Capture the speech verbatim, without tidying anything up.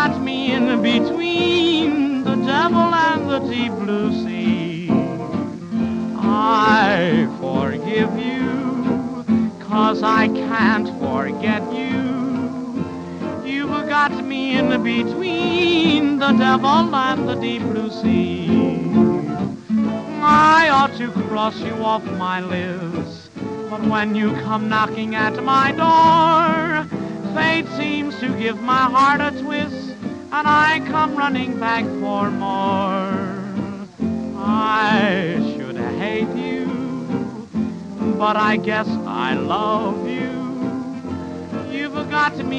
got me in between the devil and the deep blue sea. I forgive you, 'cause I can't forget you. You've got me in between the devil and the deep blue sea. I ought to cross you off my list, but when you come knocking at my door, fate seems to give my heart a twist, and I come running back for more. I should hate you, but I guess I love you. You've got me